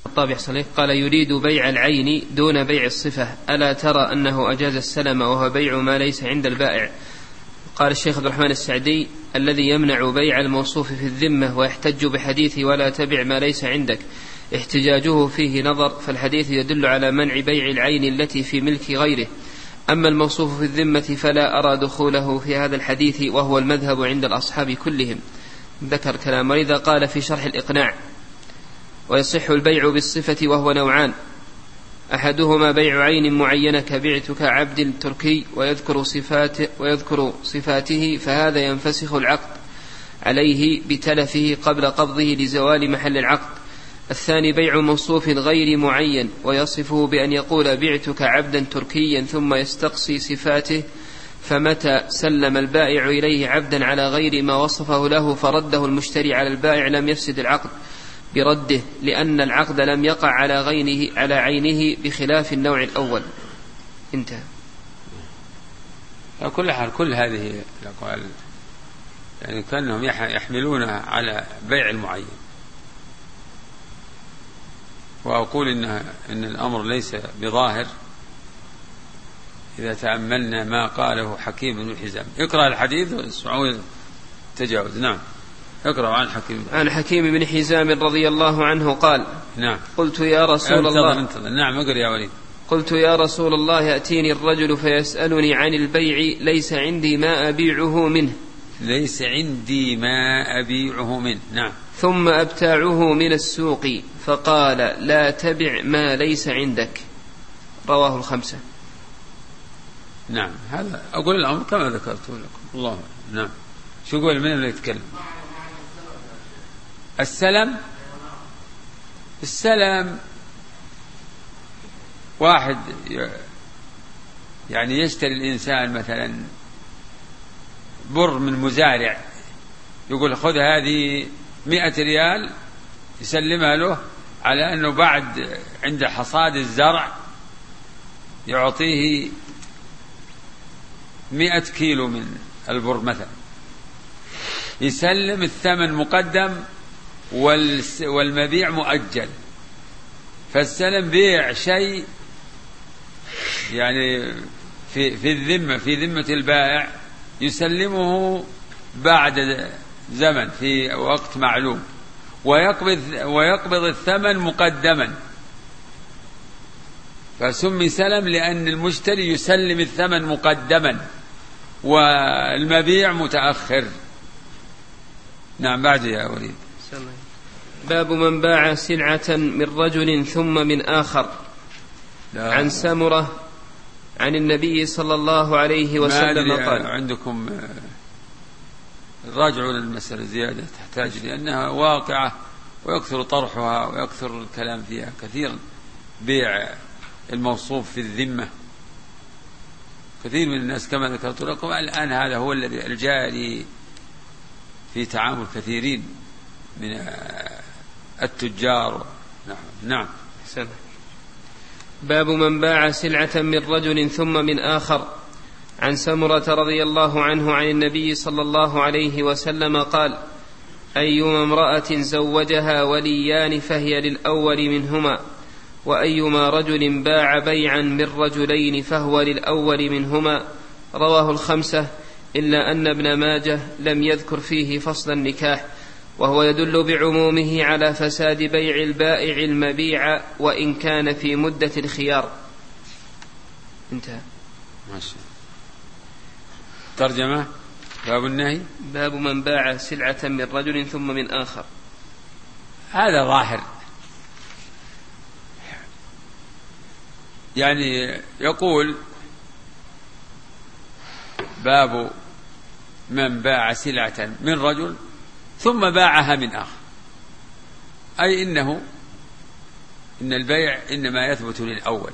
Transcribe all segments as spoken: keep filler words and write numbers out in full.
الطابع صليح قال: يريد بيع العين دون بيع الصفة، ألا ترى أنه أجاز السلم وهو بيع ما ليس عند البائع؟ قال الشيخ عبد الرحمن السعدي: الذي يمنع بيع الموصوف في الذمة ويحتج بحديث ولا تبع ما ليس عندك احتجاجه فيه نظر، فالحديث يدل على منع بيع العين التي في ملك غيره. أما الموصوف في الذمة فلا أرى دخوله في هذا الحديث، وهو المذهب عند الأصحاب كلهم. ذكر كلام. ولذا قال في شرح الإقناع: ويصح البيع بالصفة وهو نوعان: أحدهما بيع عين معينة كبعتك عبد تركي ويذكر صفاته, ويذكر صفاته فهذا ينفسخ العقد عليه بتلفه قبل قبضه لزوال محل العقد. الثاني بيع موصوف غير معين ويصفه بأن يقول بعتك عبدا تركيا ثم يستقصي صفاته، فمتى سلم البائع إليه عبدا على غير ما وصفه له فرده المشتري على البائع لم يفسد العقد برده، لأن العقد لم يقع على غيره على عينه بخلاف النوع الأول. انتهى. كل حال كل هذه الأقوال يعني كأنهم يحملون على بيع المعين، وأقول إن, إن الأمر ليس بظاهر إذا تأملنا ما قاله حكيم بن حزام. اقرأ الحديث واسمعوا تجاوز. نعم، اقرأ عن حكيم عن حكيم بن حزام رضي الله عنه قال: نعم. قلت يا رسول انتظر الله انتظر. نعم، اقرأ يا وليد. قلت يا رسول الله يأتيني الرجل فيسألني عن البيع ليس عندي ما أبيعه منه ليس عندي ما أبيعه منه نعم ثم أبتاعه من السوق، فقال: لا تبع ما ليس عندك. رواه الخمسة. نعم، هذا أقول الأمر كما ذكرت لكم. الله. نعم. شو يقول؟ من اللي يتكلم؟ السلم. السلم واحد يعني يشتري الإنسان مثلا بر من مزارع، يقول خذ هذه مئة ريال، يسلمها له على أنه بعد عند حصاد الزرع يعطيه مئة كيلو من البر مثلا، يسلم الثمن مقدم والمبيع مؤجل. فالسلم بيع شيء يعني في في الذمة في ذمة البائع، يسلمه بعد زمن في وقت معلوم، ويقبض ويقبض الثمن مقدما، فسمي سلم لأن المشتري يسلم الثمن مقدما والمبيع متأخر. نعم، بعد يا وليد. باب من باع سلعة من رجل ثم من آخر. عن سمرة عن النبي صلى الله عليه وسلم قال: عندكم راجعوا للمسألة زيادة تحتاج، لأنها واقعة ويكثر طرحها ويكثر الكلام فيها كثيرا. بيع الموصوف في الذمة كثير من الناس كما ذكرت لكم الآن هذا هو الذي الجاري في تعامل كثيرين من التجار. نعم. نعم. سنة. باب من باع سلعة من رجل ثم من آخر. عن سمرة رضي الله عنه عن النبي صلى الله عليه وسلم قال: أيما امرأة زوجها وليان فهي للأول منهما، وأيما رجل باع بيعا من رجلين فهو للأول منهما. رواه الخمسة إلا أن ابن ماجه لم يذكر فيه فصل النكاح، وهو يدل بعمومه على فساد بيع البائع المبيع وإن كان في مدة الخيار. انتهى. ماشي. ترجمة باب النهي. باب من باع سلعة من رجل ثم من آخر. هذا ظاهر، يعني يقول باب من باع سلعة من رجل ثم باعها من آخر، أي إنه إن البيع إنما يثبت للأول،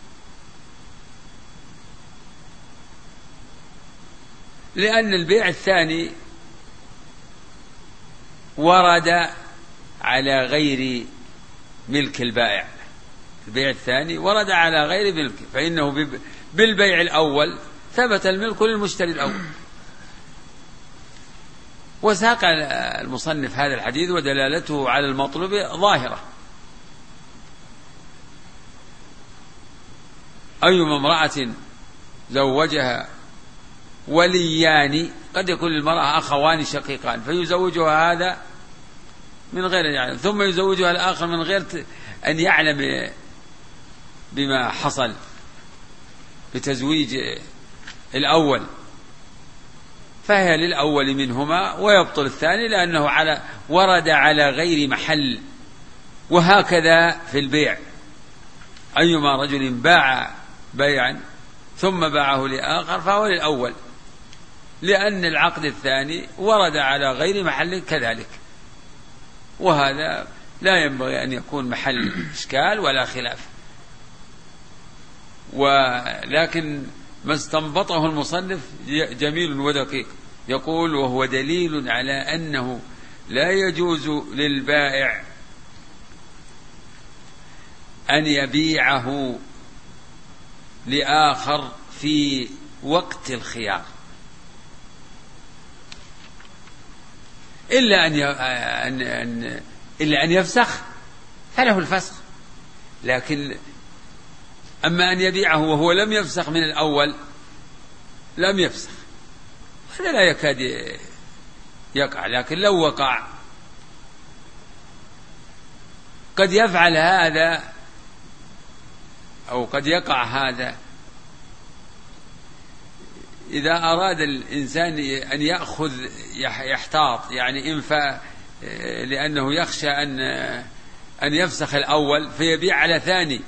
لأن البيع الثاني ورد على غير ملك البائع. البيع الثاني ورد على غير ملك، فإنه بالبيع الأول ثبت الملك للمشتري الأول. وساق المصنف هذا الحديث ودلالته على المطلوب ظاهرة، أيما امرأة زوجها وليان، قد يكون للمرأة أخوان شقيقان فيزوجها هذا من غير أن يعلم، ثم يزوجها الآخر من غير أن يعلم بما حصل بتزويج الأول، فهي للأول منهما ويبطل الثاني لأنه على ورد على غير محل. وهكذا في البيع، أيما رجل باع بيعا ثم باعه لآخر فهو للأول، لأن العقد الثاني ورد على غير محل كذلك، وهذا لا ينبغي أن يكون محل إشكال ولا خلاف. ولكن ما استنبطه المصنف جميل ودقيق، يقول: وهو دليل على أنه لا يجوز للبائع أن يبيعه لآخر في وقت الخيار إلا أن أن إلا أن يفسخ فله الفسخ، لكن أما أن يبيعه وهو لم يفسخ من الأول لم يفسخ، هذا لا يكاد يقع. لكن لو وقع قد يفعل هذا أو قد يقع هذا إذا أراد الإنسان أن يأخذ يحتاط، يعني إنفاء، لأنه يخشى أن أن يفسخ الأول فيبيع على ثاني،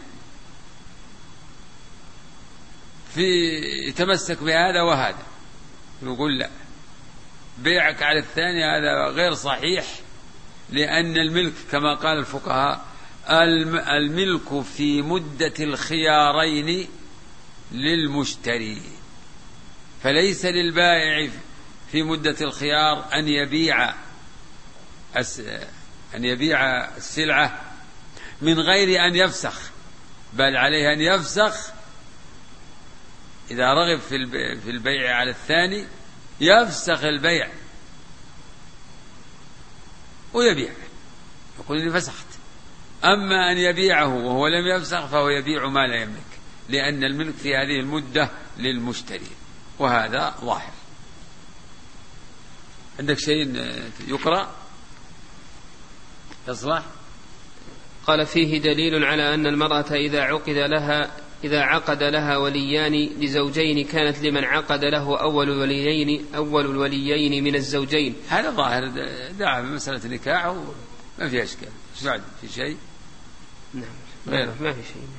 في يتمسك بهذا وهذا، يقول لا، بيعك على الثاني هذا غير صحيح، لأن الملك كما قال الفقهاء: الملك في مدة الخيارين للمشتري، فليس للبائع في مدة الخيار أن يبيع أن يبيع السلعة من غير أن يفسخ، بل عليه أن يفسخ إذا رغب في البيع على الثاني، يفسخ البيع ويبيع، يقول إني فسخت. أما أن يبيعه وهو لم يفسخ فهو يبيع ما لا يملك، لأن الملك في هذه المدة للمشتري، وهذا ظاهر. عندك شيء يقرأ يصلح؟ قال: فيه دليل على أن المرأة إذا عقد لها إذا عقد لها وليان لزوجين كانت لمن عقد له أول الوليين أول الوليين من الزوجين. هذا ظاهر، دعا بمسألة نكاح ما فيها إشكال. ايش بعد؟ في شيء؟ نعم غيره ما في شيء.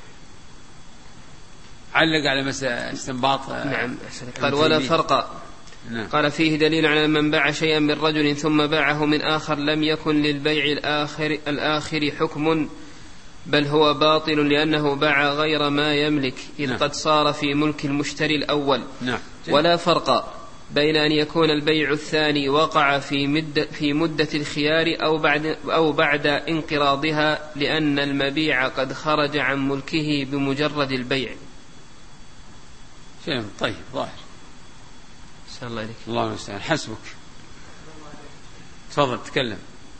علق على مسألة استنباط. نعم. قال: ولا فرق. نعم. قال: فيه دليل على من باع شيئا من رجل ثم باعه من آخر لم يكن للبيع الآخر, الآخر حكم، بل هو باطل لأنه باع غير ما يملك، إذ نعم. قد صار في ملك المشتري الأول. نعم. ولا فرق بين أن يكون البيع الثاني وقع في مدة, في مدة الخيار أو بعد, أو بعد انقراضها، لأن المبيع قد خرج عن ملكه بمجرد البيع. شيء طيب ظاهر. سأل الله عليك. الله المستعان. حسبك. تفضل تكلم.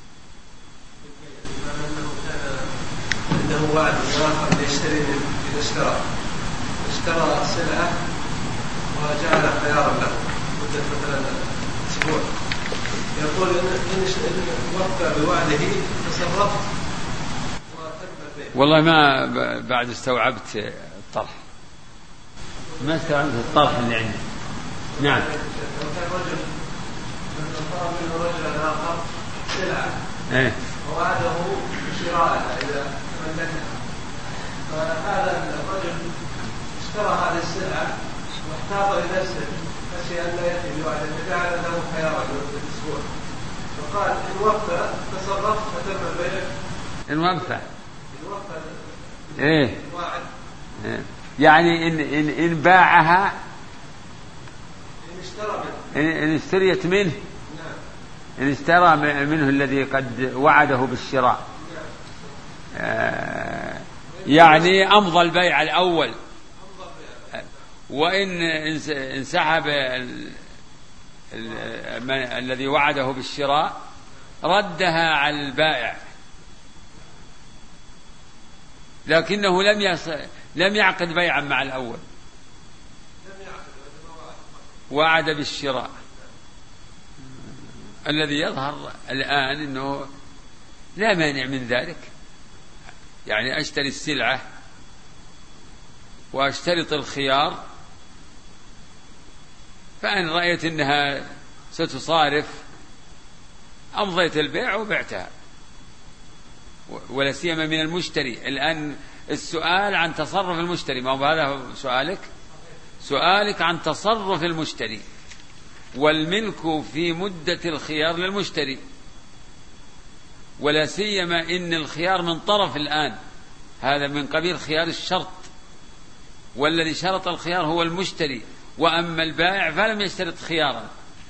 عنده وعد آخر ليشتري إذا اشترى اشترى سلعة وجعل خيارا له مدة مثلا أسبوع، يقول إن وفى بوعده تصرفت وتم البيع. والله ما بعد استوعبت الطرح، ما استوعبت الطرح اللي عندي. نعم. لو كان رجل من طلب منه رجل آخر سلعة ايه ووعده بشرائها إذا تملكها، فهذا الرجل اشترى هذه السلعة واحتاط لنفسه خشي أن لا يأتي بوعده فجعل له خيارا للأسبوع، فقال إن وفى تصرف فتم البيع. إن وفى إن وفى إيه واعد إيه. يعني إن إن إن باعها، إن اشترى منه، إن, إن اشتريت منه، نعم. إن اشترى منه الذي قد وعده بالشراء، نعم. آه يعني أمضى البيع الأول، وإن انسحب الذي وعده بالشراء ردها على البائع، لكنه لم لم يعقد بيعا مع الأول، وعد بالشراء. الذي يظهر الآن أنه لا مانع من ذلك، يعني أشتري السلعة وأشترط الخيار، فإن رأيت أنها ستصارف أمضيت البيع وبعتها، ولا سيما من المشتري. الآن السؤال عن تصرف المشتري، ما هو هذا سؤالك؟ سؤالك عن تصرف المشتري، والملك في مدة الخيار للمشتري، ولا سيما إن الخيار من طرف الآن، هذا من قبيل خيار الشرط، والذي شرط الخيار هو المشتري، وأما البائع فلم يشترط خيارا.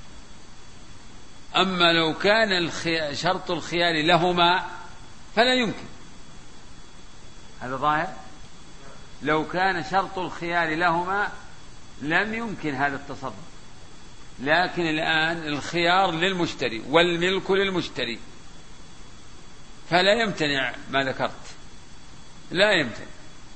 أما لو كان شرط الخيار لهما فلا يمكن، هذا ظاهر. لو كان شرط الخيار لهما لم يمكن هذا التصرف، لكن الآن الخيار للمشتري والملك للمشتري، فلا يمتنع ما ذكرت، لا يمتنع.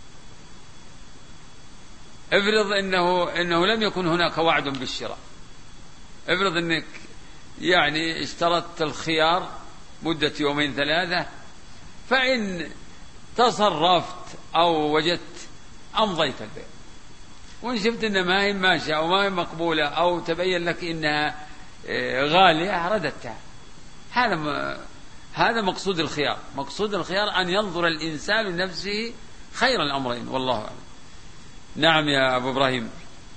افرض إنه, إنه لم يكن هناك وعد بالشراء، افرض أنك يعني اشترطت الخيار مدة يومين ثلاثة، فإن تصرفت أو وجدت أمضيت البيع، وإن شفت إن ما هي ماشية أو ما هي مقبولة أو تبين لك إنها غالية رددتها. هذا هذا مقصود الخيار. مقصود الخيار أن ينظر الإنسان لنفسه خير الأمرين، والله أعلم. نعم يا أبو إبراهيم.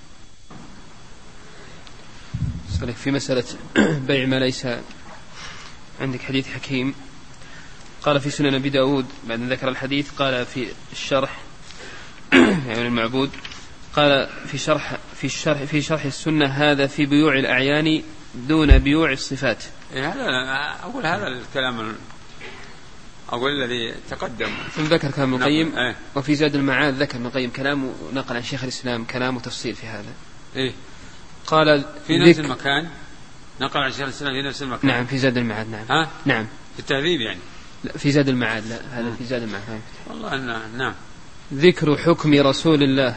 أسألك في مسألة بيع ما ليس عندك. حديث حكيم قال في سنن أبي داود بعد أن ذكر الحديث، قال في الشرح يعني المعبود، قال في شرح في الشرح في شرح السنة هذا في بيوع الأعيان دون بيوع الصفات. إيه هذا أقول هذا الكلام أقول الذي تقدم. ثم ذكر كلام ابن القيم إيه؟ وفي زاد المعاد ذكر ابن القيم كلامه نقل عن شيخ الإسلام كلامه تفصيل في هذا. إيه؟ قال في نفس المكان، نقل عن شيخ الإسلام في نفس المكان. نعم في زاد المعاد. نعم. ها؟ نعم في التهذيب يعني. لا في زاد المعاد، لا هذا م. في زاد المعاد. والله أنا نعم. ذكر حكم رسول الله.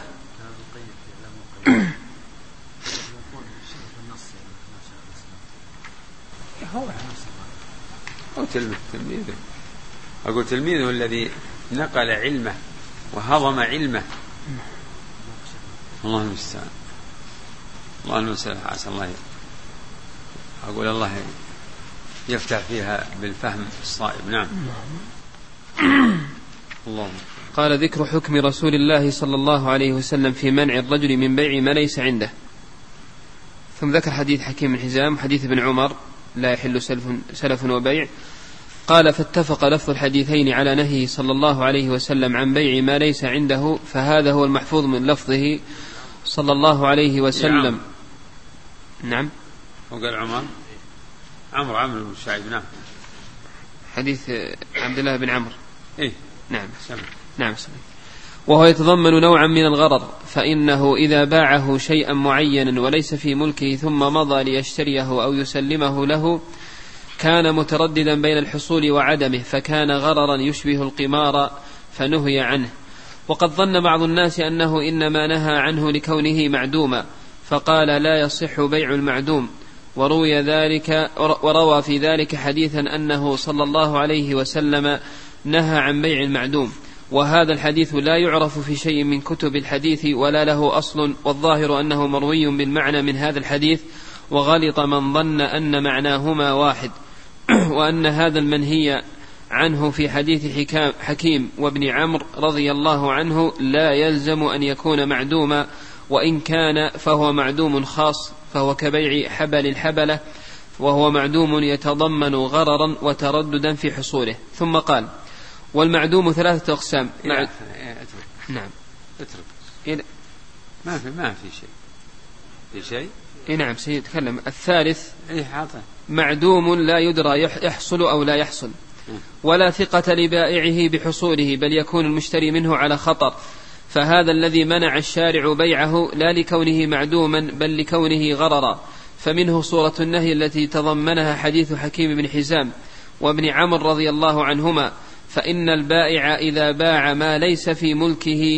هو هو تلميذه، أقول تلميذه الذي نقل علمه وهضم علمه. الله المستعان، الله المستعان. عسى الله أقول الله يفتح فيها بالفهم الصائب. نعم. الله. قال ذكر حكم رسول الله صلى الله عليه وسلم في منع الرجل من بيع ما ليس عنده. ثم ذكر حديث حكيم بن حزام حديث ابن عمر لا يحل سلف, سلف وبيع. قال فاتفق لفظ الحديثين على نهيه صلى الله عليه وسلم عن بيع ما ليس عنده، فهذا هو المحفوظ من لفظه صلى الله عليه وسلم. نعم. وقال عمر عمرو عمرو بن شعيب. نعم. حديث عبد الله بن عمرو. إيه؟ نعم. سمع. نعم سمع. وهو يتضمن نوعا من الغرر، فإنه إذا باعه شيئا معينا وليس في ملكه ثم مضى ليشتريه أو يسلمه له كان مترددا بين الحصول وعدمه، فكان غررا يشبه القمار فنهي عنه. وقد ظن بعض الناس أنه إنما نهى عنه لكونه معدوما، فقال لا يصح بيع المعدوم، وروي ذلك وروى في ذلك حديثا أنه صلى الله عليه وسلم نهى عن بيع المعدوم، وهذا الحديث لا يعرف في شيء من كتب الحديث ولا له أصل، والظاهر أنه مروي بالمعنى من هذا الحديث، وغلط من ظن أن معناهما واحد، وأن هذا المنهي عنه في حديث حكيم وابن عمرو رضي الله عنه لا يلزم أن يكون معدوما، وإن كان فهو معدوم خاص، فهو كبيع حبل الحبلة، وهو معدوم يتضمن غررا وترددا في حصوله. ثم قال والمعدوم ثلاثة أقسام. مع... نعم. اترك. ما في ما في شيء. في شيء. إيه نعم سيتكلم. الثالث إيه معدوم لا يدرى يحصل أو لا يحصل، ولا ثقة لبائعه بحصوله، بل يكون المشتري منه على خطر، فهذا الذي منع الشارع بيعه لا لكونه معدوما بل لكونه غررا. فمنه صورة النهي التي تضمنها حديث حكيم بن حزام وابن عمرو رضي الله عنهما، فإن البائع إذا باع ما ليس في ملكه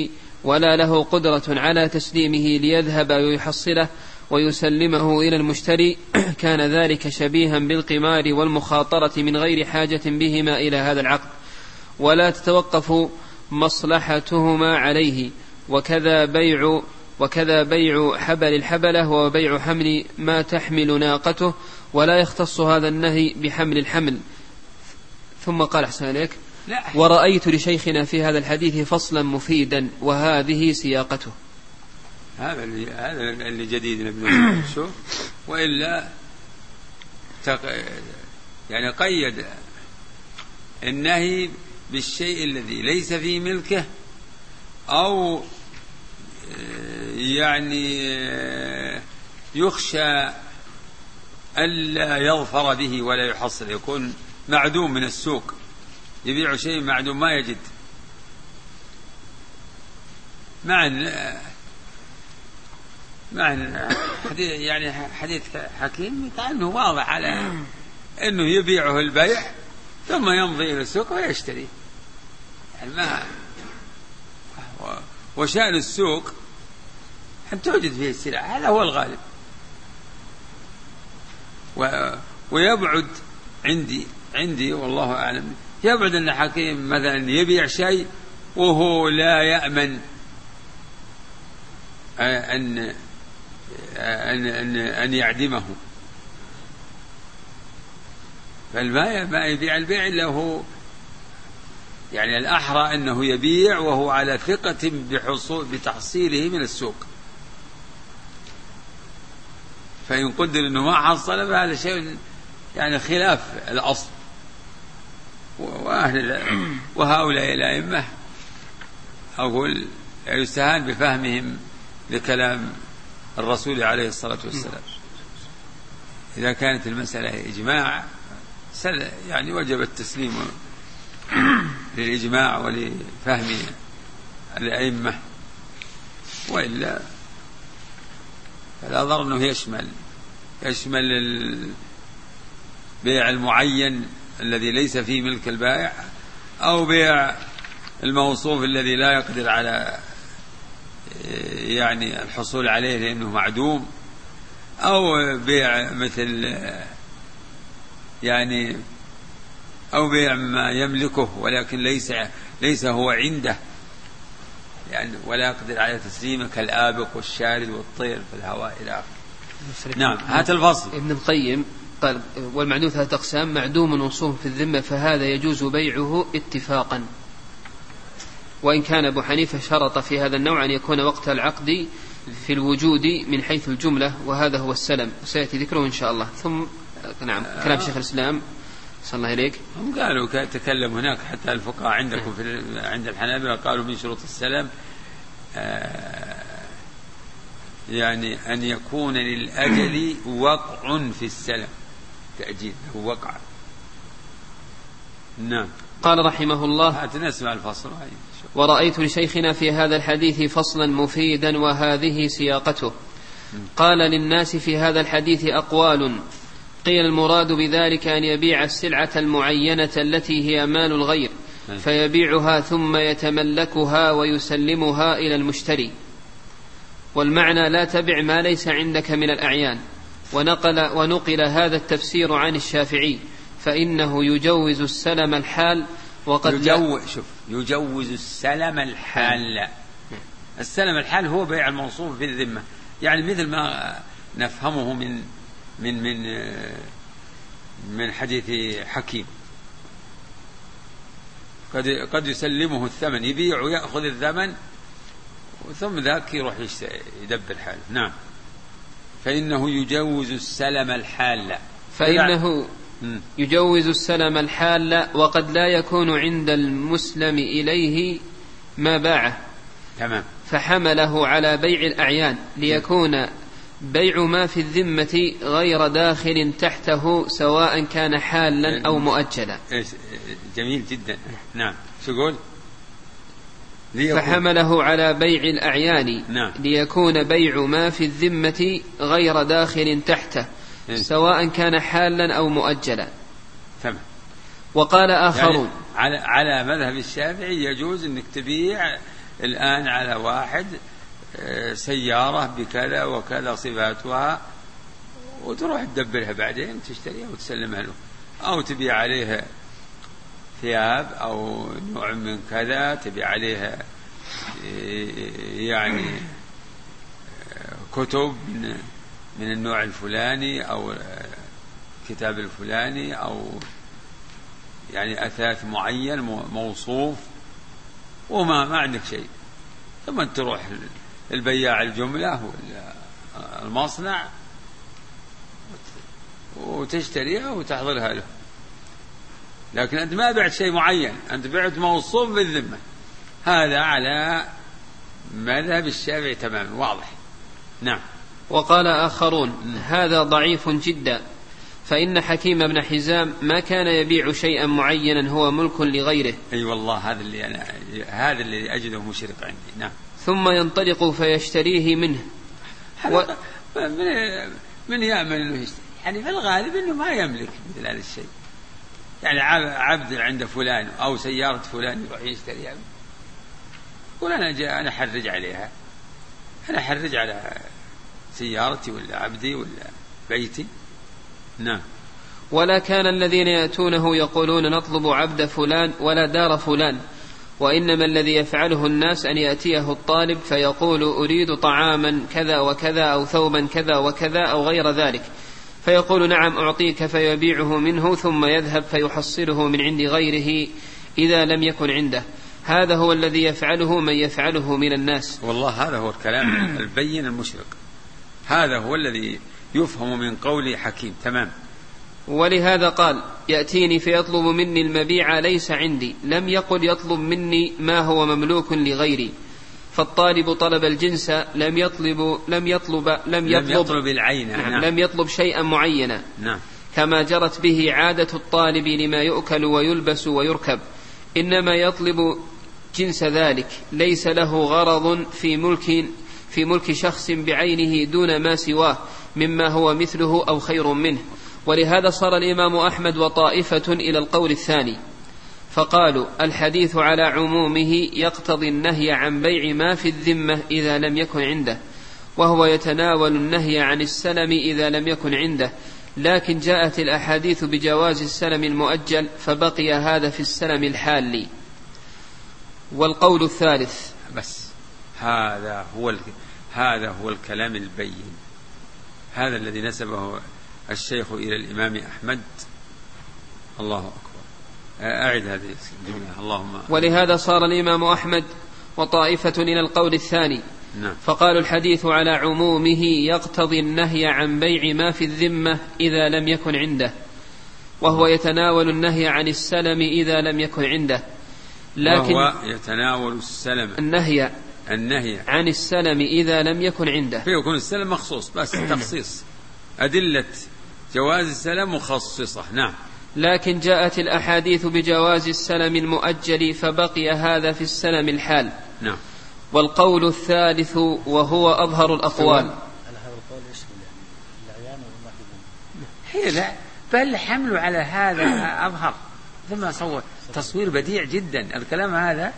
ولا له قدرة على تسليمه ليذهب ويحصله ويسلمه إلى المشتري كان ذلك شبيها بالقمار والمخاطرة من غير حاجة بهما إلى هذا العقد، ولا تتوقف مصلحتهما عليه. وكذا بيع وكذا بيع حبل الحبلة وبيع حمل ما تحمل ناقته، ولا يختص هذا النهي بحمل الحمل. ثم قال أحسن عليك: ورأيت لشيخنا في هذا الحديث فصلا مفيدا وهذه سياقته. هذا اللي هذا اللي جديد ابن شوف، وإلا تق... يعني قيد النهي بالشيء الذي ليس في ملكه، أو يعني يخشى ألا يظفر به ولا يحصل، يكون معدوم من السوق، يبيع شيء معدوم ما يجد. مع مع يعني حديث حكيم كأنه واضح على أنه يبيعه البيع ثم يمضي إلى السوق ويشتري. يعني ما وشأن السوق أن توجد فيه السلع، هذا هو الغالب. ويبعد عندي عندي والله أعلم يبعد أن حكيم مثلا يبيع شيء وهو لا يأمن أن أن أن, أن يعدمه، بل ما يبيع البيع إلا هو يعني الأحرى أنه يبيع وهو على ثقة بحصول بتحصيله من السوق. فإن قدر أنه ما حصل فهذا شيء يعني خلاف الأصل. وأهل وهؤلاء الأئمة أقول يستهان بفهمهم لكلام الرسول عليه الصلاة والسلام. إذا كانت المسألة إجماع يعني وجب التسليم للإجماع ولفهم الأئمة، وإلا فلا ضر أنه يشمل يشمل البيع المعين الذي ليس فيه ملك البائع، أو بيع الموصوف الذي لا يقدر على يعني الحصول عليه لأنه معدوم، أو بيع مثل يعني أو بيع ما يملكه ولكن ليس ليس هو عنده يعني ولا يقدر على تسليمه كالآبق والشارد والطير في الهواء إلى آخره. نعم. هات الفصل. ابن القيم قال: والمعدوم ثلاثة أقسام: معدوم وصوم في الذمة فهذا يجوز بيعه اتفاقا، وإن كان أبو حنيفة شرط في هذا النوع أن يكون وقت العقد في الوجود من حيث الجملة، وهذا هو السلم، وسيأتي ذكره إن شاء الله. ثم نعم كلام شيخ الإسلام صلى الله عليك. هم قالوا تكلم هناك حتى الفقهاء عندكم في عند الحنابلة قالوا من شروط السلم يعني أن يكون للأجل وقع في السلم، تأجيل هو وقع. نعم. قال رحمه الله: نسمع الفصل. ورأيت لشيخنا في هذا الحديث فصلا مفيدا وهذه سياقته. قال: للناس في هذا الحديث أقوال، قيل المراد بذلك أن يبيع السلعة المعينة التي هي مال الغير فيبيعها ثم يتملكها ويسلمها إلى المشتري، والمعنى لا تبع ما ليس عندك من الأعيان. ونقل, ونقل هذا التفسير عن الشافعي فإنه يجوز السلم الحال. وقد يجو... شوف يجوز السلم الحال. السلم الحال هو بيع الموصوف في الذمة، يعني مثل ما نفهمه من من من من حديث حكيم، قد قد يسلمه الثمن، يبيع ويأخذ الثمن ثم ذاك يروح يدبر حاله. نعم. فإنه يجوز السلم الحال، فإنه يجوز السلم الحال، وقد لا يكون عند المسلم إليه ما باعه. تمام. فحمله على بيع الأعيان ليكون بيع ما في الذمة غير داخل تحته سواء كان حالا أو مؤجلا. جميل جدا. نعم. شو يقول؟ فحمله على بيع الأعيان. نعم. ليكون بيع ما في الذمة غير داخل تحته سواء كان حالا أو مؤجلا. تمام. وقال آخرون يعني على على مذهب الشافعي يجوز أنك تبيع الآن على واحد سيارة بكذا وكذا صفاتها، وتروح تدبرها بعدين تشتريها وتسلمها له، أو تبيع عليها ثياب أو نوع من كذا، تبيع عليها يعني كتب من النوع الفلاني أو كتاب الفلاني أو يعني أثاث معين موصوف، وما ما عندك شيء، ثم تروح البياع الجملة والمصنع وتشتريها وتحضرها له. لكن أنت ما بعت شيء معين، أنت بعت موصوف بالذمة. هذا على مذهب الشافعي تماما واضح. نعم. وقال آخرون هذا ضعيف جدا، فإن حكيم بن حزام ما كان يبيع شيئا معينا هو ملك لغيره. أي أيوة والله، هذا اللي أنا هذا اللي أجده مشرق عندي. نعم. ثم ينطلق فيشتريه منه. و... من من يأمن أنه يشتري؟ يعني في الغالب أنه ما يملك مثل هذا الشيء. يعني عبد عند فلان أو سيارة فلان يروح يشتريها، يقول أنا جاء أنا حرج عليها، أنا حرج على سيارتي ولا عبدي ولا بيتي. نعم. ولا كان الذين يأتونه يقولون نطلب عبد فلان ولا دار فلان، وإنما الذي يفعله الناس أن يأتيه الطالب فيقول أريد طعاما كذا وكذا أو ثوبا كذا وكذا أو غير ذلك، فيقول نعم أعطيك، فيبيعه منه ثم يذهب فيحصله من عند غيره إذا لم يكن عنده. هذا هو الذي يفعله من يفعله من الناس. والله هذا هو الكلام البين المشرق، هذا هو الذي يفهم من قول حكيم. تمام. ولهذا قال يأتيني فيطلب مني المبيع ليس عندي، لم يقل يطلب مني ما هو مملوك لغيري. فالطالب طلب الجنس، لم يطلب لم يطلب لم يطلب, لم يطلب العين. نعم. لم يطلب شيئا معينا. نعم. كما جرت به عادة الطالب لما يؤكل ويلبس ويركب، إنما يطلب جنس ذلك، ليس له غرض في ملك في ملك شخص بعينه دون ما سواه مما هو مثله أو خير منه. ولهذا صار الإمام أحمد وطائفة إلى القول الثاني، فقالوا الحديث على عمومه يقتضي النهي عن بيع ما في الذمة إذا لم يكن عنده، وهو يتناول النهي عن السلم إذا لم يكن عنده، لكن جاءت الأحاديث بجواز السلم المؤجل فبقي هذا في السلم الحالي. والقول الثالث بس هذا هو هذا هو الكلام البين، هذا الذي نسبه الشيخ إلى الإمام أحمد. الله أكبر. أعد هذه الجملة. اللهم. ولهذا صار الإمام أحمد وطائفة إلى القول الثاني. نعم. فقالوا الحديث على عمومه يقتضي النهي عن بيع ما في الذمة إذا لم يكن عنده، وهو يتناول النهي عن السلم إذا لم يكن عنده، لكن وهو يتناول السلم النهي النهي عن السلم إذا لم يكن عنده، فيكون السلم مخصوص بس تخصيص، أدلة جواز السلم مخصصة. نعم. لكن جاءت الأحاديث بجواز السلم المؤجل فبقي هذا في السلم الحال. نعم. والقول الثالث وهو أظهر الأقوال. هي لا بل حمل على هذا أظهر، ثم صور تصوير بديع جدا الكلام هذا.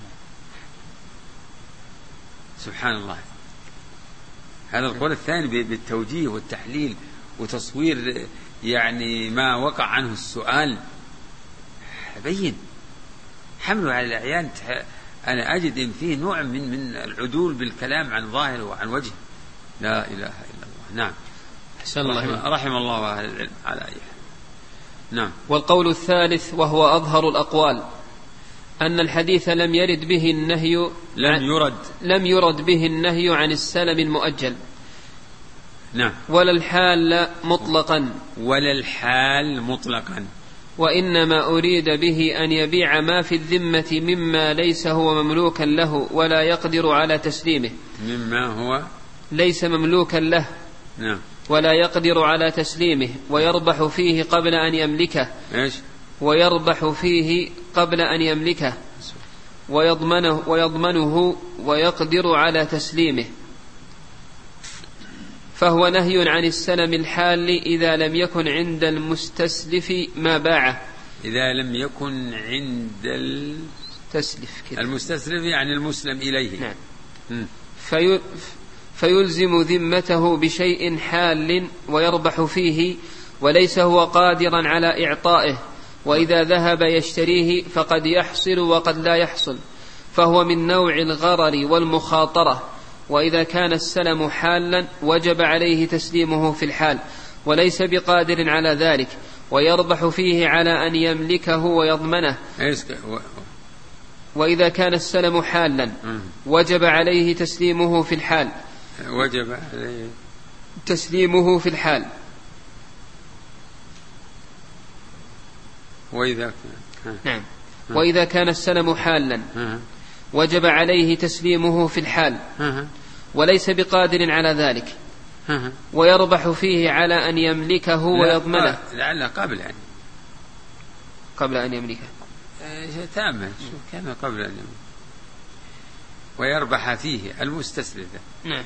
سبحان الله. هذا القول الثاني بالتوجيه والتحليل وتصوير يعني ما وقع عنه السؤال بين، حمله على الأعيان. أنا أجد إن فيه نوع من من العدول بالكلام عن ظاهره وعن وجهه. لا إله إلا الله. نعم. رحم, رحم الله أهل العلم على أيه. نعم. والقول الثالث وهو أظهر الأقوال أن الحديث لم يرد به النهي لم يرد لم يرد به النهي عن السلم المؤجل. نعم. ولا الحال مطلقا ولا الحال مطلقا وإنما أريد به أن يبيع ما في الذمة مما ليس هو مملوكا له ولا يقدر على تسليمه، مما هو ليس مملوكا له. نعم. ولا يقدر على تسليمه، ويربح فيه قبل أن يملكه. إيش؟ ويربح فيه قبل أن يملكه ويضمنه, ويضمنه ويقدر على تسليمه، فهو نهي عن السلم الحال إذا لم يكن عند المستسلف ما باعه. إذا لم يكن عند المستسلف كده. المستسلف يعني المسلم إليه. نعم. في فيلزم ذمته بشيء حال ويربح فيه وليس هو قادرا على إعطائه، وإذا ذهب يشتريه فقد يحصل وقد لا يحصل، فهو من نوع الغرر والمخاطرة. وإذا كان السلم حالا وجب عليه تسليمه في الحال وليس بقادر على ذلك، ويربح فيه على أن يملكه ويضمنه. وإذا كان السلم حالا وجب عليه تسليمه في الحال وجب عليه تسليمه في الحال وإذا كان نعم وإذا كان السلم حالا وجب عليه تسليمه في الحال وليس بقادر على ذلك، ويربح فيه على أن يملكه ويضمنه. لعل قبل يعني قبل أن يملكه تأمل شو كان قبل أن يملكه ويربح فيه المستسلف. نعم.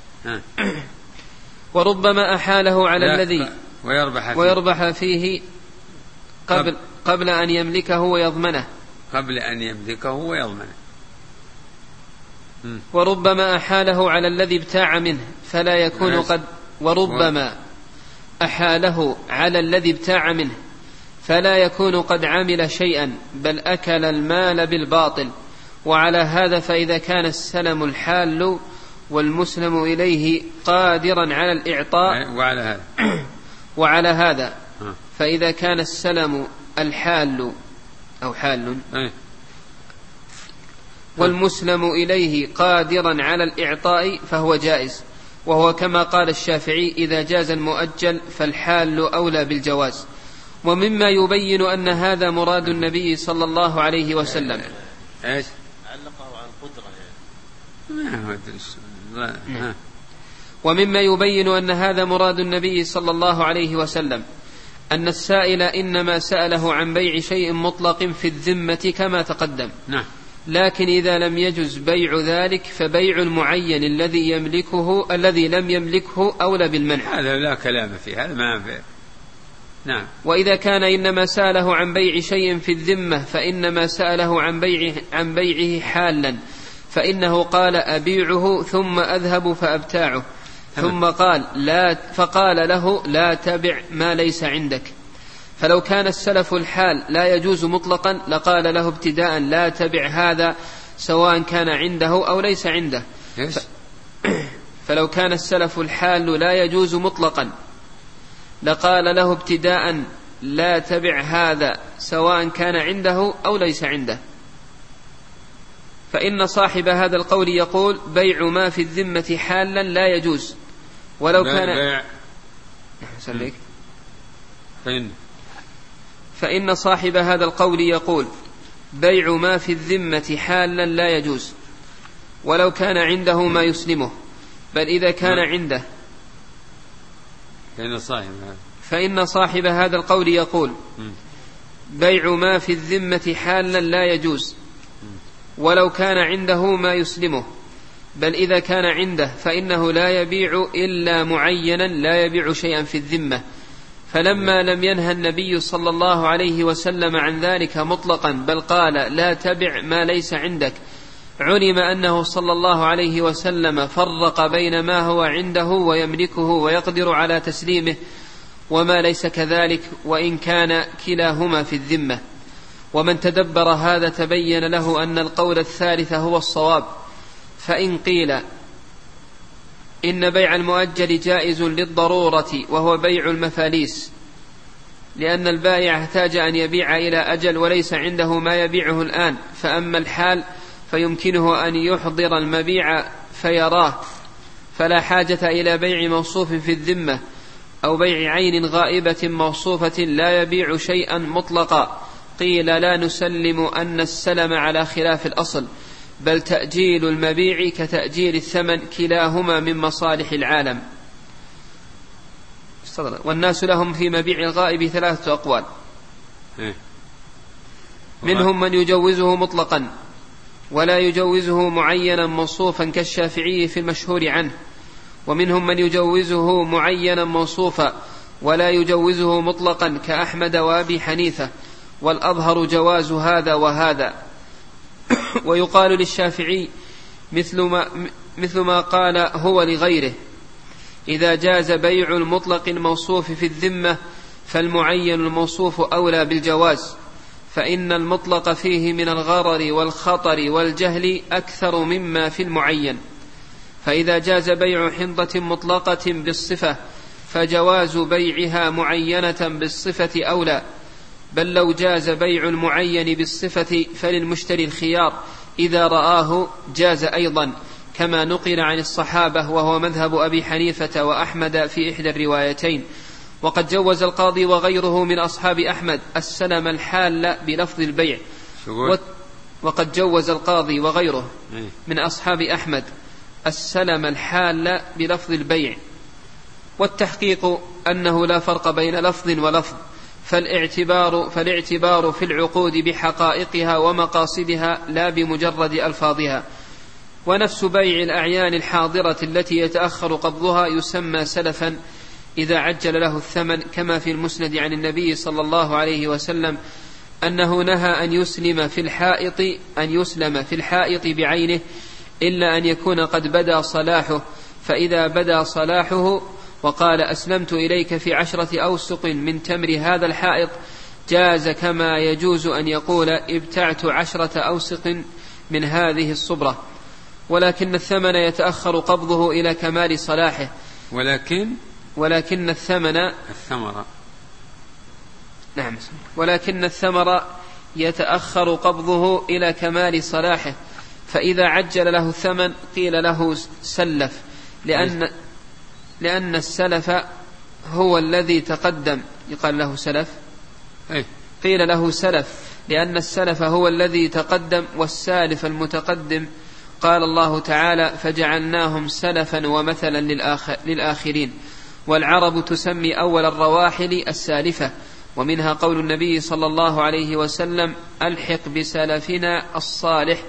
وربما أحاله على الذي ويربح فيه, ويربح فيه قبل, قبل أن يملكه ويضمنه قبل أن يملكه ويضمنه. وربما أحاله على الذي ابتاع منه فلا يكون قد وربما أحاله على الذي ابتاع منه فلا يكون قد عمل شيئا بل أكل المال بالباطل. وعلى هذا فإذا كان السلم الحال والمسلم إليه قادرا على الإعطاء وعلى هذا وعلى هذا فإذا كان السلم الحال أو حال والمسلم إليه قادرا على الإعطاء فهو جائز، وهو كما قال الشافعي: إذا جاز المؤجل فالحال أولى بالجواز. ومما يبين أن هذا مراد النبي صلى الله عليه وسلم إيش؟ علقه عن قدرة يعني. ومما يبين أن هذا مراد النبي صلى الله عليه وسلم أن السائل إنما سأله عن بيع شيء مطلق في الذمة كما تقدم. نعم. لكن إذا لم يجز بيع ذلك فبيع المعين الذي يملكه الذي لم يملكه أولى بالمنع. هذا لا كلام فيه، هذا ما فيه. نعم. وإذا كان إنما سأله عن بيع شيء في الذمة فإنما سأله عن بيعه, عن بيعه حالا، فإنه قال أبيعه ثم أذهب فأبتاعه، ثم قال لا فقال له لا تبع ما ليس عندك. فلو كان السلف الحال لا يجوز مطلقا لقال له ابتداء لا تبع هذا سواء كان عنده أو ليس عنده. ف... فلو كان السلف الحال لا يجوز مطلقا لقال له ابتداء لا تبع هذا سواء كان عنده أو ليس عنده. فإن صاحب هذا القول يقول بيع ما في الذمة حالا لا يجوز ولو كان سليك. فإن فإن صاحب هذا القول يقول بيع ما في الذمة حالا لا يجوز ولو كان عنده ما يسلمه، بل إذا كان عنده فإن صاحب فإن صاحب هذا القول يقول بيع ما في الذمة حالا لا يجوز ولو كان عنده ما يسلمه، بل إذا كان عنده فإنه لا يبيع إلا معينا لا يبيع شيئا في الذمة. فلما لم ينهى النبي صلى الله عليه وسلم عن ذلك مطلقا بل قال لا تبع ما ليس عندك، علم أنه صلى الله عليه وسلم فرق بين ما هو عنده ويملكه ويقدر على تسليمه وما ليس كذلك وإن كان كلاهما في الذمة. ومن تدبر هذا تبين له أن القول الثالث هو الصواب. فإن قيل إن بيع المؤجل جائز للضرورة وهو بيع المفاليس، لأن البائع احتاج أن يبيع إلى أجل وليس عنده ما يبيعه الآن، فأما الحال فيمكنه أن يحضر المبيع فيراه، فلا حاجة إلى بيع موصوف في الذمة أو بيع عين غائبة موصوفة لا يبيع شيئا مطلقا. قيل لا نسلم أن السلم على خلاف الأصل، بل تأجيل المبيع كتأجيل الثمن، كلاهما من مصالح العالم. والناس لهم في مبيع الغائب ثلاثة أقوال، منهم من يجوزه مطلقا ولا يجوزه معينا موصوفا كالشافعي في المشهور عنه، ومنهم من يجوزه معينا موصوفا ولا يجوزه مطلقا كأحمد وأبي حنيفة، والأظهر جواز هذا وهذا. ويقال للشافعي مثل ما, مثل ما قال هو لغيره: إذا جاز بيع المطلق الموصوف في الذمة فالمعين الموصوف أولى بالجواز، فإن المطلق فيه من الغرر والخطر والجهل أكثر مما في المعين. فإذا جاز بيع حنطة مطلقة بالصفة فجواز بيعها معينة بالصفة أولى، بل لو جاز بيع المعين بالصفة فللمشتري الخيار إذا رآه جاز أيضا، كما نقل عن الصحابة وهو مذهب أبي حنيفة وأحمد في إحدى الروايتين. وقد جوز القاضي وغيره من أصحاب أحمد السلم الحال بلفظ البيع. وقد جوز القاضي وغيره من أصحاب أحمد السلم الحال بلفظ البيع، والتحقيق أنه لا فرق بين لفظ ولفظ، فالاعتبار, فالاعتبار في العقود بحقائقها ومقاصدها لا بمجرد ألفاظها. ونفس بيع الأعيان الحاضرة التي يتأخر قبضها يسمى سلفا إذا عجل له الثمن، كما في المسند عن النبي صلى الله عليه وسلم أنه نهى أن يسلم في الحائط أن يسلم في الحائط بعينه إلا أن يكون قد بدا صلاحه، فإذا بدا صلاحه وقال أسلمت إليك في عشرة أوسق من تمر هذا الحائط جاز، كما يجوز أن يقول ابتعت عشرة أوسق من هذه الصبرة. ولكن الثمن يتأخر قبضه إلى كمال صلاحه. ولكن ولكن الثمن الثمرة نعم ولكن الثمر يتأخر قبضه إلى كمال صلاحه، فإذا عجل له الثمن قيل له سلف، لأن لأن السلف هو الذي تقدم. يقال له سلف أي. قيل له سلف لأن السلف هو الذي تقدم، والسالف المتقدم. قال الله تعالى: فجعلناهم سلفا ومثلا للآخرين. والعرب تسمي أول الرواحل السالفة، ومنها قول النبي صلى الله عليه وسلم: ألحق بسلفنا الصالح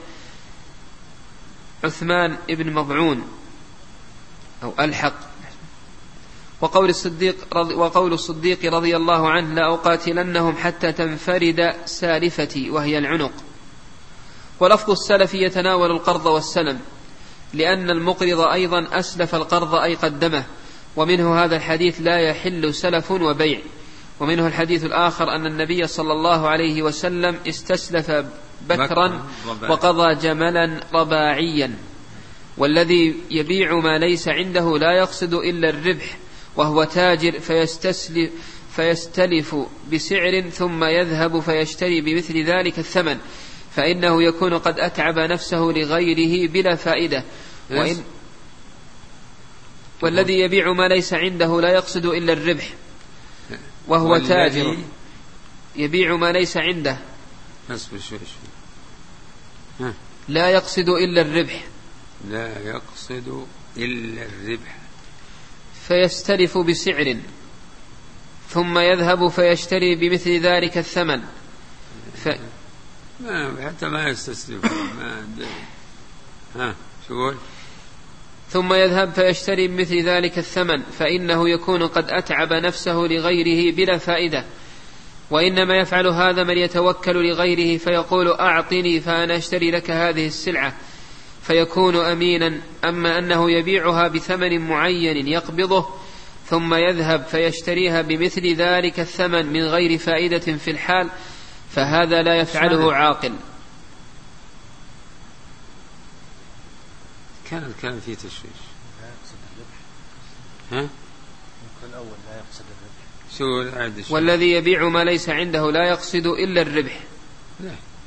عثمان ابن مضعون، أو ألحق. وقول الصديق رضي, وقول الصديق رضي الله عنه: لا أقاتلنهم حتى تنفرد سالفتي، وهي العنق. ولفظ السلف يتناول القرض والسلم، لأن المقرض أيضا أسلف القرض أي قدمه، ومنه هذا الحديث: لا يحل سلف وبيع. ومنه الحديث الآخر أن النبي صلى الله عليه وسلم استسلف بكرا وقضى جملا رباعيا. والذي يبيع ما ليس عنده لا يقصد إلا الربح، وهو تاجر فيستسلف, فيستلف بسعر ثم يذهب فيشتري بمثل ذلك الثمن، فإنه يكون قد أتعب نفسه لغيره بلا فائدة. وإن والذي يبيع ما ليس عنده لا يقصد إلا الربح، وهو تاجر يبيع ما ليس عنده لا يقصد إلا الربح لا يقصد إلا الربح فيستلف بسعر ثم يذهب فيشتري بمثل ذلك الثمن. ف... ما حتى ما يستسلف ما ها شو قول ثم يذهب فيشتري بمثل ذلك الثمن، فإنه يكون قد أتعب نفسه لغيره بلا فائدة. وإنما يفعل هذا من يتوكل لغيره فيقول: أعطني فأنا أشتري لك هذه السلعة، فيكون أمينا. أما أنه يبيعها بثمن معين يقبضه ثم يذهب فيشتريها بمثل ذلك الثمن من غير فائدة في الحال، فهذا لا يفعله عاقل. كان الكلام فيه تشويش. لا يقصد الربح. ها؟ ممكن الأول لا يقصد الربح. شو العد؟ والذي يبيع ما ليس عنده لا يقصد إلا الربح. لا.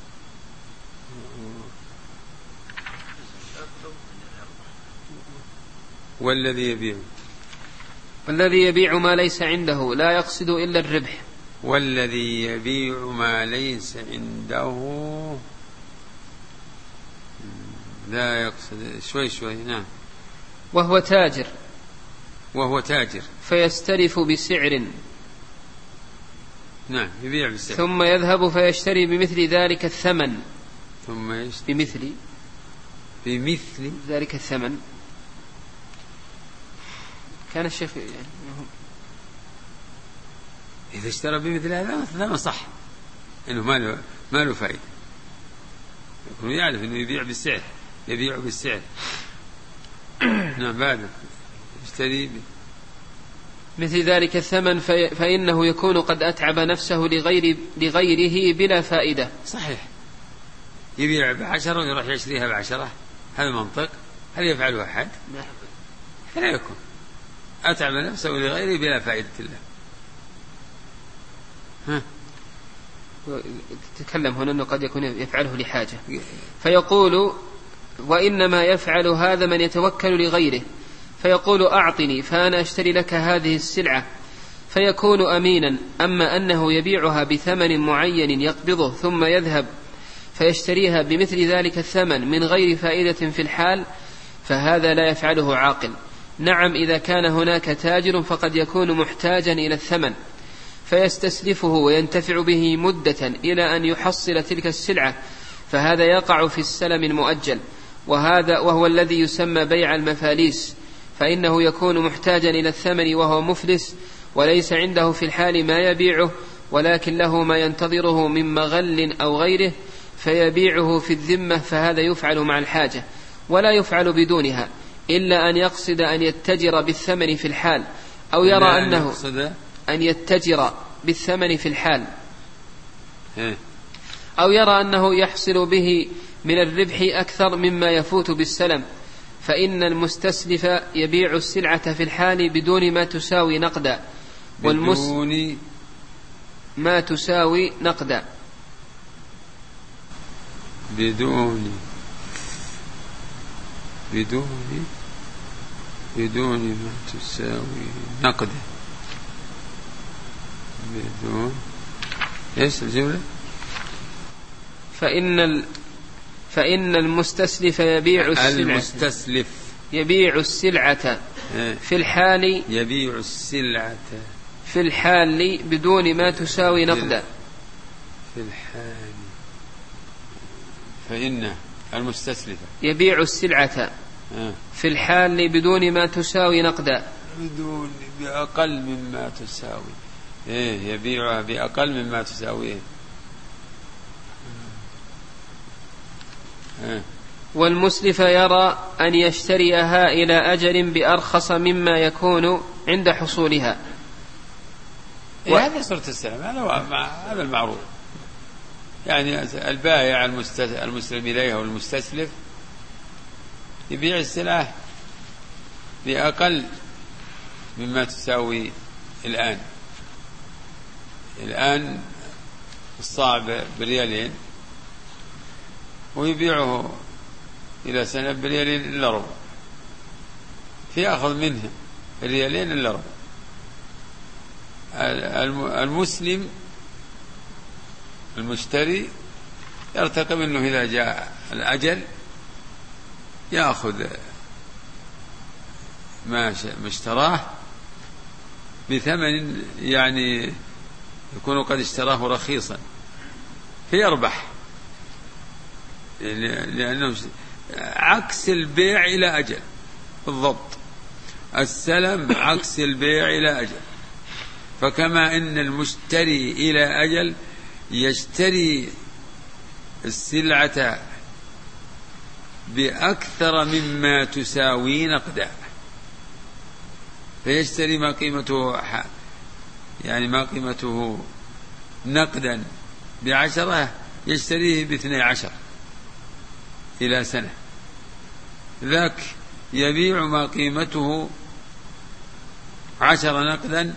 والذي يبيع والذي يبيع ما ليس عنده لا يقصد إلا الربح. والذي يبيع ما ليس عنده لا يقصد شوي شوي نعم. وهو تاجر وهو تاجر فيستلف بسعر نعم يبيع بسعر ثم يذهب فيشتري بمثل ذلك الثمن ثم يشتري بمثل بمثل ذلك الثمن. كان الشيخ يعني إذا اشترى بمثل هذا لا صح إنه ما له ما له فائدة. يكون يعرف أنه يبيع بالسعر، يبيع بالسعر. نعم. بعد يشتري مثل ذلك الثمن في فإنه يكون قد أتعب نفسه لغير لغيره بلا فائدة. صحيح. يبيع بعشرة ويروح يشتريها بعشرة، هذا منطق؟ هل يفعله أحد؟ لا يكون. أتعب نفسه لغيره بلا فائدة الله. ها. تتكلم هنا أنه قد يكون يفعله لحاجة، فيقول وإنما يفعل هذا من يتوكل لغيره، فيقول أعطني فأنا أشتري لك هذه السلعة، فيكون أمينا. أما أنه يبيعها بثمن معين يقبضه ثم يذهب فيشتريها بمثل ذلك الثمن من غير فائدة في الحال، فهذا لا يفعله عاقل. نعم إذا كان هناك تاجر فقد يكون محتاجا إلى الثمن فيستسلفه وينتفع به مدة إلى أن يحصل تلك السلعة، فهذا يقع في السلم المؤجل، وهذا وهو الذي يسمى بيع المفاليس، فإنه يكون محتاجا إلى الثمن وهو مفلس وليس عنده في الحال ما يبيعه، ولكن له ما ينتظره من مغل أو غيره فيبيعه في الذمة، فهذا يفعل مع الحاجة ولا يفعل بدونها، إلا أن يقصد أن يتجر بالثمن في الحال، أو يرى أنه أن يتجر بالثمن في الحال أو يرى أنه يحصل به من الربح أكثر مما يفوت بالسلم، فإن المستسلف يبيع السلعة في الحال بدون ما تساوي نقدا، بدون ما تساوي نقدا بدون بدون بدون ما تساوي نقدا بدون ايش الجملة؟ فإن ال... فإن المستسلف يبيع السلعة المستسلف يبيع السلعة في الحال يبيع السلعة في الحال بدون ما تساوي نقدا في الحال فإن المستسلف يبيع السلعة في الحال بدون ما تساوي نقدا بدون بأقل مما تساوي إيه يبيعها بأقل مما تساويه. والمسلف يرى أن يشتريها إلى أجل بأرخص مما يكون عند حصولها. و... هذا صورة السلام، هذا المعروف. يعني البائع المسلم إليها والمستسلف يبيع السلعة بأقل مما تساوي الآن. الآن الصاع بريالين ويبيعه إلى سنة بريالين إلا ربع، فيأخذ منه ريالين إلا ربع. المسلم المشتري يرتقب أنه إذا جاء الأجل يأخذ ما اشتراه بثمن يعني يكون قد اشتراه رخيصا فيربح، لأنه عكس البيع إلى أجل بالضبط. السلم عكس البيع إلى أجل، فكما أن المشتري إلى أجل يشتري السلعة بأكثر مما تساوي نقدا، فيشتري ما قيمته يعني ما قيمته نقدا بعشرة يشتريه باثني عشر إلى سنة، ذاك يبيع ما قيمته عشر نقدا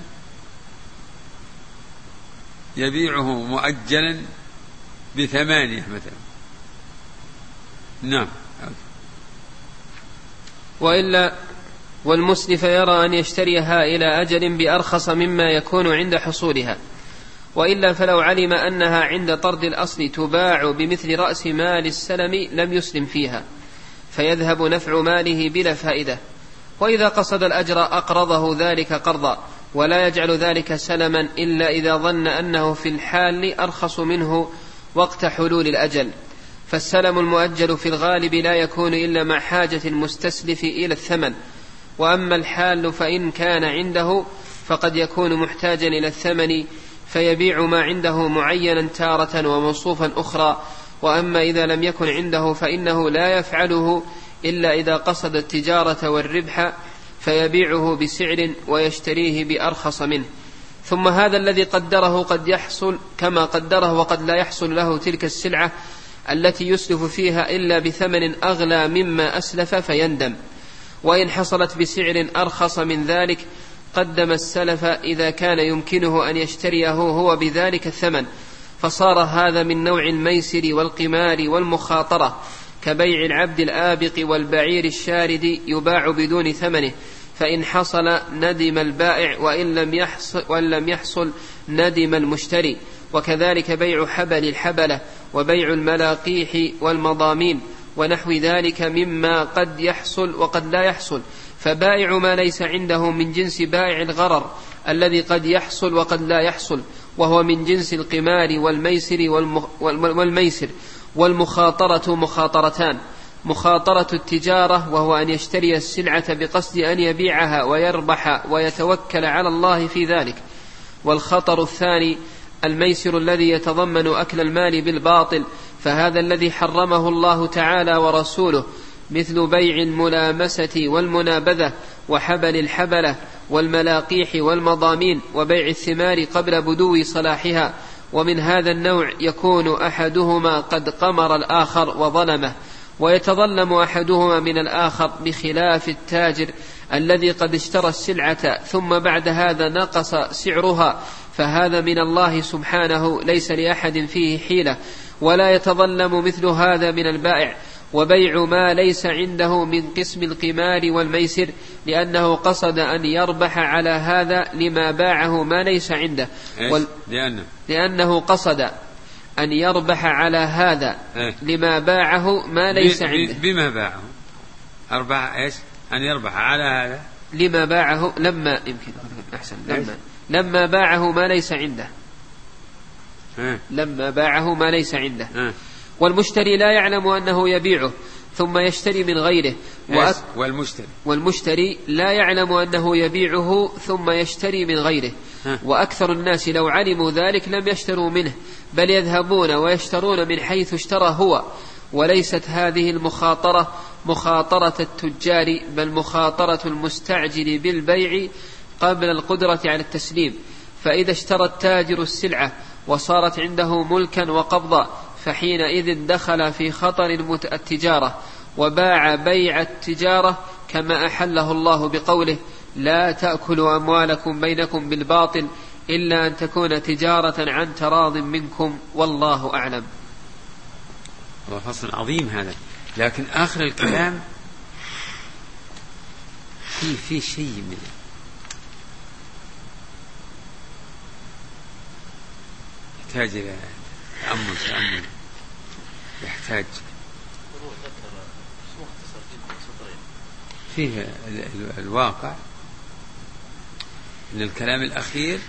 يبيعه مؤجلا بثمانية مثلا. نعم. وإلا والمسلف يرى أن يشتريها إلى أجل بأرخص مما يكون عند حصولها، وإلا فلو علم أنها عند طرد الأصل تباع بمثل رأس مال السلم لم يسلم فيها، فيذهب نفع ماله بلا فائدة. وإذا قصد الأجر أقرضه ذلك قرضا، ولا يجعل ذلك سلما إلا إذا ظن أنه في الحال أرخص منه وقت حلول الأجل. فالسلم المؤجل في الغالب لا يكون إلا مع حاجة المستسلف إلى الثمن، وأما الحال فإن كان عنده فقد يكون محتاجا إلى الثمن فيبيع ما عنده معينا تارة وموصوفا أخرى، وأما إذا لم يكن عنده فإنه لا يفعله إلا إذا قصد التجارة والربح فيبيعه بسعر ويشتريه بأرخص منه. ثم هذا الذي قدره قد يحصل كما قدره وقد لا يحصل له تلك السلعة التي يسلف فيها إلا بثمن أغلى مما أسلف فيندم، وإن حصلت بسعر أرخص من ذلك قدم السلف إذا كان يمكنه أن يشتريه هو بذلك الثمن، فصار هذا من نوع الميسر والقمار والمخاطرة كبيع العبد الآبق والبعير الشارد يباع بدون ثمنه، فإن حصل ندم البائع وإن لم يحصل, وإن لم يحصل ندم المشتري. وكذلك بيع حبل الحبلة وبيع الملاقيح والمضامين ونحو ذلك مما قد يحصل وقد لا يحصل، فبائع ما ليس عنده من جنس بائع الغرر الذي قد يحصل وقد لا يحصل، وهو من جنس القمار والميسر, والميسر والمخاطرة مخاطرتان: مخاطرة التجارة وهو أن يشتري السلعة بقصد أن يبيعها ويربح ويتوكل على الله في ذلك، والخطر الثاني الميسر الذي يتضمن أكل المال بالباطل، فهذا الذي حرمه الله تعالى ورسوله، مثل بيع الملامسة والمنابذة وحبل الحبلة والملاقيح والمضامين وبيع الثمار قبل بدو صلاحها. ومن هذا النوع يكون أحدهما قد قمر الآخر وظلمه، ويتظلم أحدهما من الآخر، بخلاف التاجر الذي قد اشترى السلعة ثم بعد هذا نقص سعرها، فهذا من الله سبحانه ليس لأحد فيه حيلة، ولا يتظلم مثل هذا من البائع. وبيع ما ليس عنده من قسم القمار والميسر لأنه قصد أن يربح على هذا لما باعه ما ليس عنده، وال... لأنه. لأنه قصد أن يربح على هذا لما باعه ما ليس عنده. بما باعه أربح إيش؟ أن يربح على هذا لما باعه لما يمكن أحسن لما لما باعه ما ليس عنده لما باعه ما ليس عنده. والمشتري لا يعلم أنه يبيعه ثم يشتري من غيره، وأك... والمشتري والمشتري لا يعلم أنه يبيعه ثم يشتري من غيره. وأكثر الناس لو علموا ذلك لم يشتروا منه، بل يذهبون ويشترون من حيث اشترى هو. وليست هذه المخاطرة مخاطرة التجار، بل مخاطرة المستعجل بالبيع قبل القدرة على التسليم. فإذا اشترى التاجر السلعة وصارت عنده ملكا وقبضا فحينئذ دخل في خطر التجارة وباع بيع التجارة كما أحله الله بقوله: لا تأكلوا أموالكم بينكم بالباطل إلا أن تكون تجارة عن تراض منكم والله أعلم. هذا فصل عظيم هذا، لكن آخر الكلام في في شيء من يحتاج إلى تأمل تأمل يحتاج فيه الواقع أن الكلام الأخير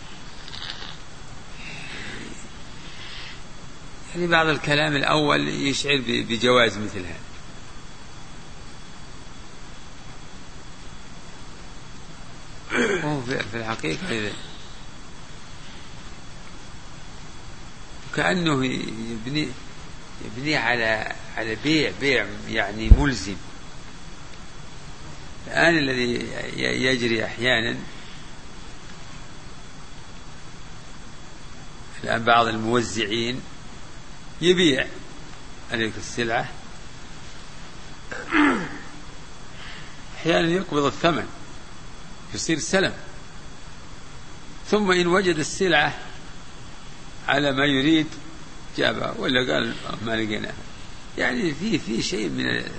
يعني بعض الكلام الأول يشعر بجواز مثل هذا، وهو في الحقيقة إذا كأنه يبني يبني على على بيع بيع يعني ملزم. الآن الذي يجري أحيانا الآن بعض الموزعين يبيع عليك السلعة، أحيانا يقبض الثمن يصير سلم، ثم إن وجد السلعة على ما يريد جابها ولا قال ما لقيناها. يعني في في شيء من يعني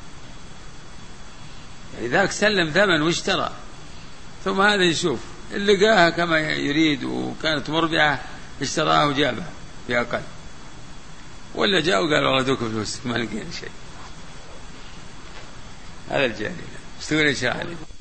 ذاك سلم ثمن واشترى، ثم هذا يشوف اللي لقاها كما يريد وكانت مربعة اشتراها وجابها بأقل، ولا جاء وقال والله دوك فلوس ما لقينا شيء. هذا الجاهل. ايش تقول يا شاعر؟